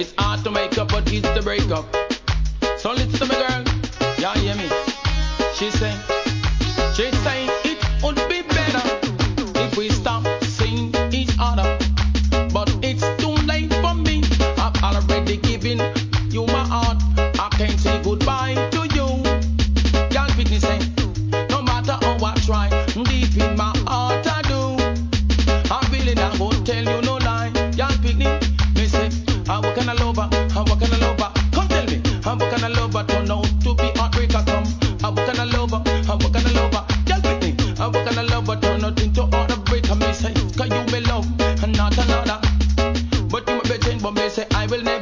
It's hard to make up, but it's to break up. So listen to me, girl. Yeah, hear me. She say it would be better if we stop seeing each other. But it's too late for me. I've already given you my heart. I can't say goodbye to you. Y'all pick me say, no matter how I try, deep in my heart I do. I'm feeling I won't tell you no lie. Y'all pick me say, how can I love her? How can I love her? Come tell me, how can I love her? Turn out to be heartbreaker come. How can I love her? How can I love her? Y'all pick me, how can I love her? Turn out into heartbreaker. Me say, cause you me love and not another. But you may be change, but me say I will never